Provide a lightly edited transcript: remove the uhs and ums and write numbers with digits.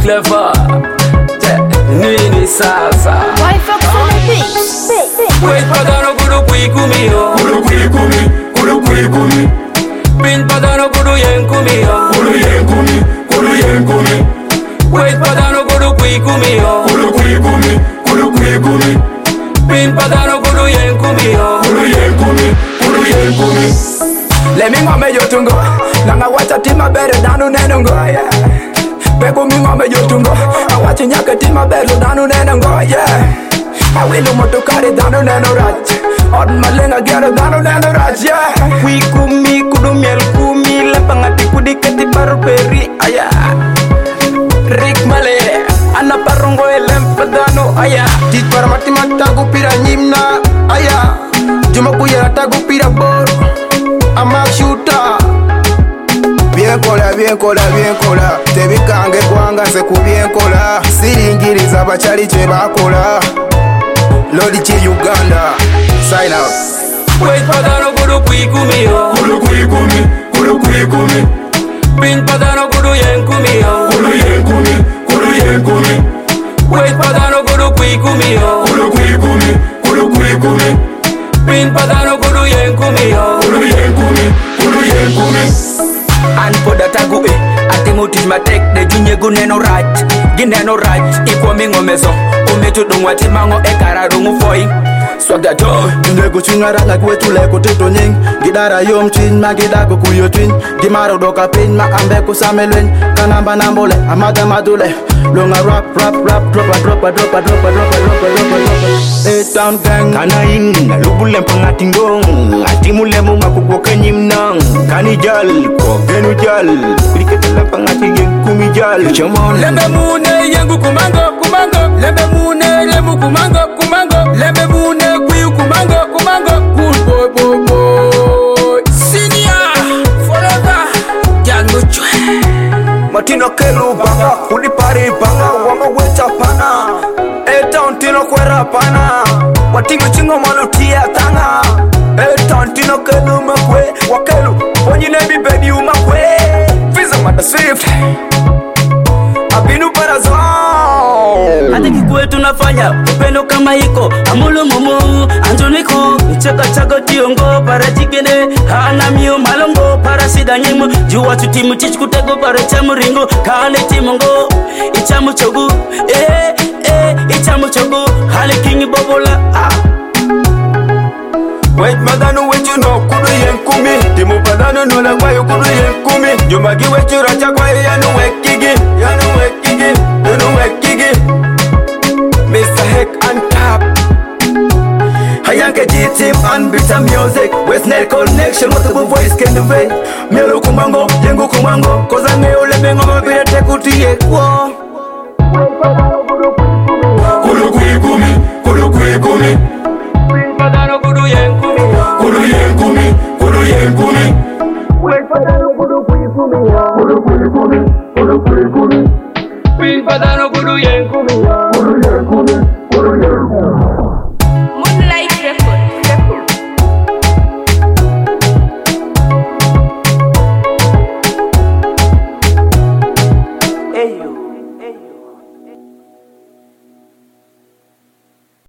clever. Nini sasa? Wife of Philippines. Wait padano kudu kuikumi yo. Kudu kuikumi, kudu kuikumi. Pin padano kudu yenkumi yo. Kudu yenkumi, kudu yenkumi. Wait padano kudu kuikumi yo. Kudu kuikumi, kudu kuikumi. Pin padano kudu yenkumi yo. Kudu yenkumi, kudu yenkumi. Lemi ngome yotungo, nanga wacha tima bere danu nenongo. Pego mi ngome yotungo, awachi nyaka tima bere danu nenongo. Awilu motokari danu neno raj, od malenga gero danu neno raj. Kuikumi kudu miel kumi, lepangati kudikati baru peri aya. Rick Male, ana parongo elempa danu aya. Tit para mati matagu pira nyimna aya. Juma kuya tagu pira bor. Ama shooter. Bien kola, bien kola, bien kola. Tebikange kwanga se ku bien kola. Siringiriza bachali che bakola. Lodi chi Uganda. Sign out. Wait padano kudu kuikumi yo. Kudu kuikumi, kudu kuikumi. Pin padano kudu yenkumi yo. Kudu yenkumi, kudu yenkumi. Wait padano kudu kuikumi yo. Kudu kuikumi, kudu kuikumi. Pin padano kudu yenkumi yo. Kudu yenkumi, kudu yenkumi. An poda tagu atimu tij matek de junyegu neno rach. Gineno rach ikwa mingo meso. Umetu dungwati mango ekara rungu foi. Swagda to Nego chingara na kwetu leko teto nying. Gidara yom chin ma gidago kuyo twin. Gimaro doka pin ma ambe kusamelwen. Kanamba nambole amada madule. Longa rap rap rap dropa. A-Town gang. Kanain lubule mpangatingong. Atimule mu makuboka nyimnang. Kanijal ko genujal. Kriketela pangatigeng kumijal. Chamon Lembe mune yengu kumango. Lembe mune lemu kumango. Lembe mune kuyu kumango. Cool boy. Senior forever. Jangu chwe. Matino kelu banga, kulipari banga, wanga wecha pana. A-Town tino kwera pana, watingo chingo malutia tanga. A-Town tino kelu makwe, wakelu, ponyi nebi bedi umakwe. Fiza mada swift, abinu parazon. hata kikwe tunafanya upendo kama hiko amulu mumu anjoniku chaka chaka tiongo para jikene hana miyo malongo para sida nyimu juwa tutimu chichkutego para chamuringo kane timongo ichamu chogu ichamu chogu hale kingi bobola Wait madanu wechu no kudu yenkumi. Timu padanu nula kwayo kudu yenkumi. Jumagi wechu racha kwayo yanu wekigi. Mr. Heck on top. Hayanke G-Team and bitter music. West Nile connection, multiple voice can do it. Mielu kumango, yengu kumango. Koza ngeo lebengo mabire tekuti yekwo. Kudu kuikumi, kudu kuikumi.